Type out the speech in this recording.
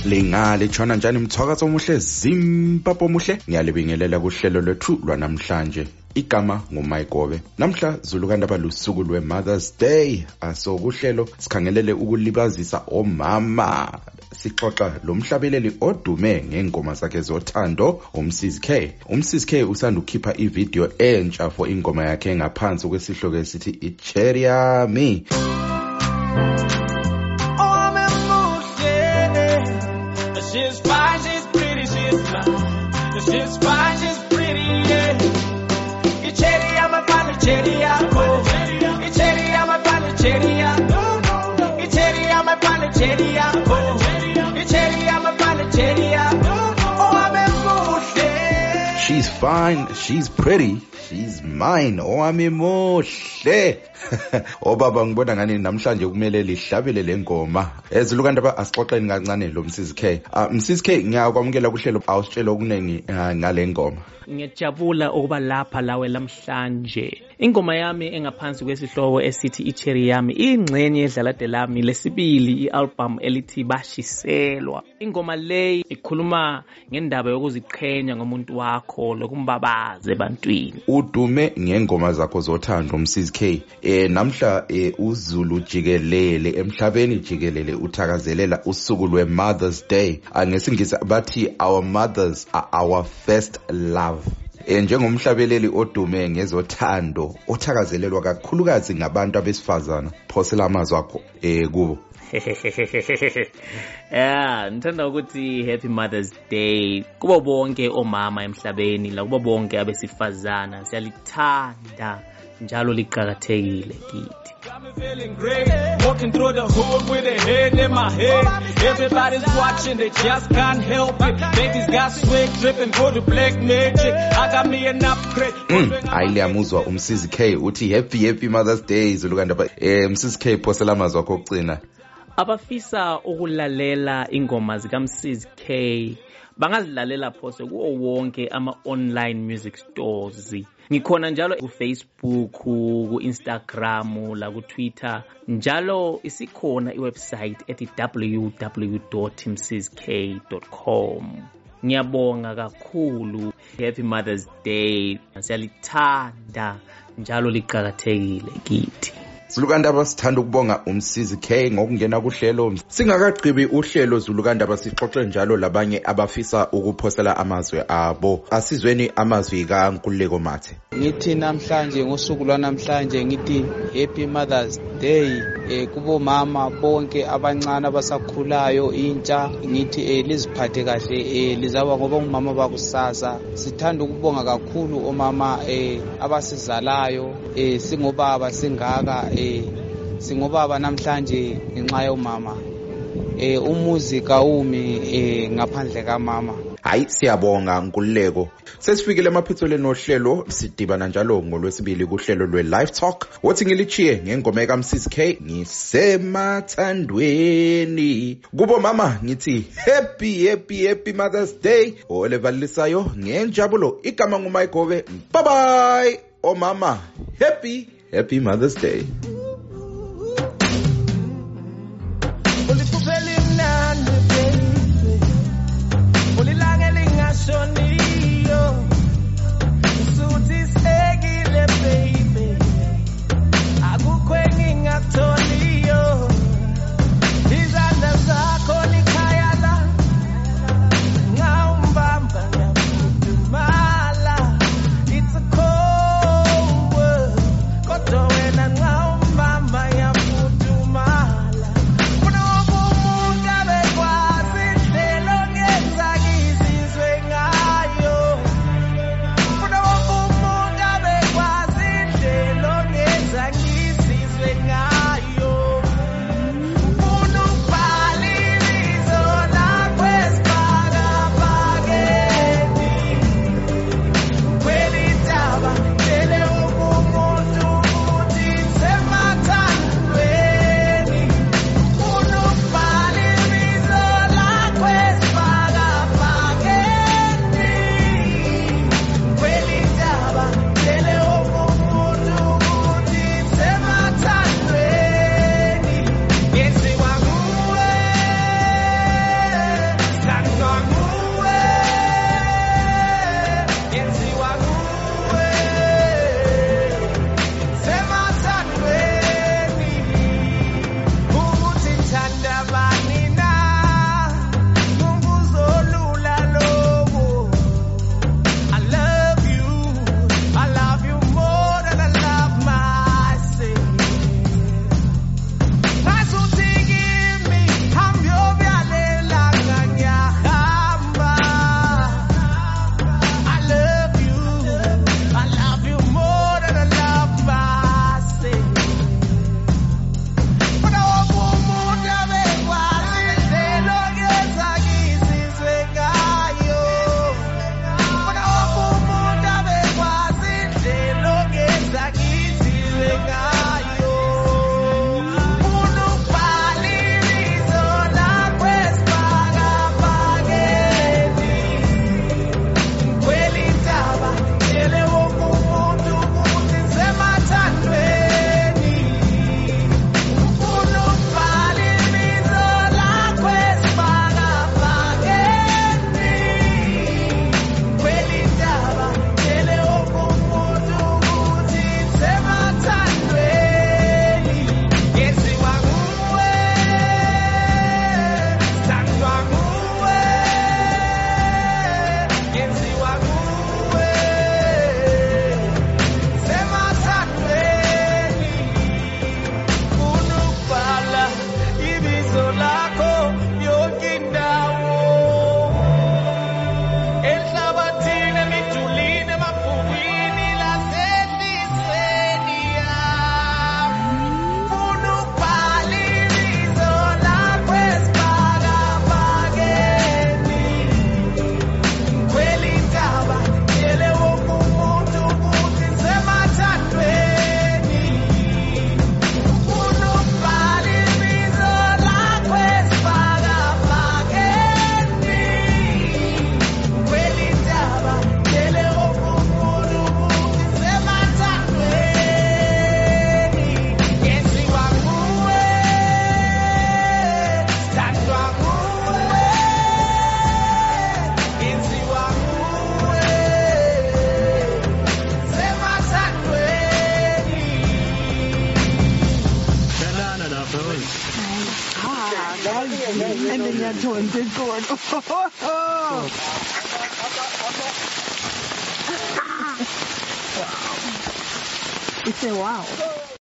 Lingale tshona njani mthwakazo omuhle Zimbabwe omuhle ngiyalibingelela kuhlelo lwethu lwanamhlanje igama nguMayigobe namhla Zulu kandaba lusuku lweMother's Day aso kuhlelo sikhangelele ukulibazisa omama sixoxa lomhlabeleli odume ngengoma zakhe zothando uMsisi K usanda ukukhipha ivideo entsha for ingoma yakhe engaphansi kwesihloko esithi iCherry Yami. She's fine, she's pretty, she's fine. She's fine, she's pretty, yeah. Icheri amapana, icheri yako. Icheri amapana, icheri yako. Icheri amapana, icheri yako. Icheri amapana, icheri yako. Oh, amemuhle. She's fine, she's pretty, she's mine. Oh, amemuhle. Obaba ngibona ngani namhlanje kumele lihlabele lengoma. Ezulu kandaba asixoxeni kancane lo Msisi K. Msisi K ngiyakwamukela kuhlelo awusitshela okunengi ngale ngoma. Ngiyajabula ukuba lapha lawe namhlanje. Ingoma yami engaphansi kwesihloko esithi iCherry Yami ingxenye yedlalade lami lesibili ialbum elithi Bashiselwa. Ingoma le ikhuluma ngendaba yokuziqhenya ngomuntu wakho lokumbabaza ebantwini. Udume ngengoma zakho zothando Msisi K. Namhla uZulu jikelele emhlabeni jikelele uthakazelela usuku lweMother's Day. Ngesingisi bathi our mothers are our first love. Njengomhlabeleli odume ngezothando othakazelelwa kakhulukazi ngabantu abesifazana phosela amazwi akho kubo. Ngithanda ukuthi Happy Mother's Day kubo bonke omama emhlabeni la kubo bonke abesifazana siyalithanda njalo liqhakathekile kithi. I'm feeling great, walking through the hood with a head in my head. Everybody's watching, they just can't help it. Baby's got swag dripping for the black magic. I got me an upgrade. Ayiliyamuzwa uMsisi K uthi happy Mother's Day Zulu kandaba. Msisi K phosela amazwi akho okugcina. Abafisa ukulalela ingoma zikaMsisi K bangazilalela phose kuwo wonke ama-online music stores. Ngikhona njalo ku-Facebook, ku-Instagram, la ku-Twitter. Njalo isikhona iwebsite ethi www.msisk.com. Ngiyabonga kakhulu. Happy Mother's Day. Siyalithanda njalo liqhakathekile kithi. Zulu kandaba sithanda ukubonga uMsisi K ngokungena kuhlelo. Singakagqibi uhlelo Zulu kandaba sixoxe njalo labanye abafisa ukuphosela amazwi abo. Asizweni amazwi kaNkululeko Mathe. Ngithi namhlanje ngosuku lwanamhlanje ngithi Happy Mother's Day kubo mama bonke abancane abasakhulayo intsha ngithi liziphathe kahle lizaba ngoba umama bakusasa. Sithanda ukubonga kakhulu omama abasizalayo singobaba singaka singobaba namhlanje ngenxa yomama umuzi kawumi ngaphandle kaMama. Hayi siyabonga Nkululeko. Sesifikile emaphitholeni nohlelo sidibana njalo ngolwesibili kuhlelo lwe-Live Talk. Wothi ngilichiye ngengoma kaMsisi K ngisemathandweni. Kubo mama ngithi happy Mother's Day. Olevalisayo ngenjabulo igama nguMayigobe. Bye bye. Oh mama happy Mother's Day. It's a cold world, but when I'm And then you're told to go. It's a wow.